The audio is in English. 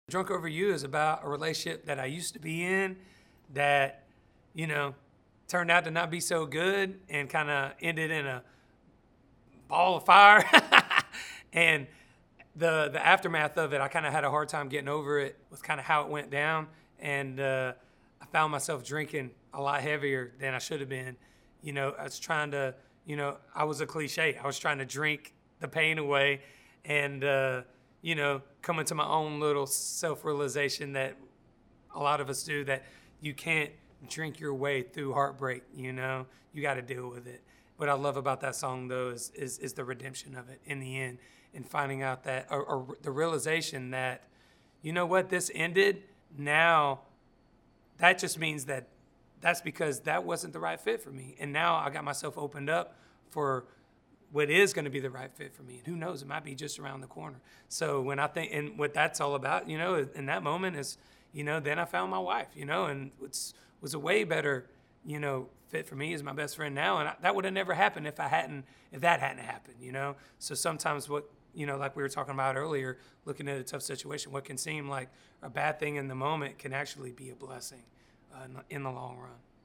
Drunk Over You is about a relationship that I used to be in that, turned out to not be so good and kind of ended in a ball of fire. And the aftermath of it, I kind of had a hard time getting over it with kind of how it went down. And I found myself drinking a lot heavier than I should have been. I was trying to, I was a cliche. I was trying to drink the pain away and, come into my own little self-realization that a lot of us do, that you can't drink your way through heartbreak, you got to deal with it. What I love about that song, though, is the redemption of it in the end, and finding out that, or the realization that, this ended. Now, that just means that's because that wasn't the right fit for me. And now I got myself opened up for what is going to be the right fit for me. And who knows, it might be just around the corner. So when I think, and what that's all about, in that moment is, then I found my wife, and it was a way better, fit for me as my best friend now. And that would have never happened if that hadn't happened, So sometimes what, like we were talking about earlier, looking at a tough situation, what can seem like a bad thing in the moment can actually be a blessing in the long run.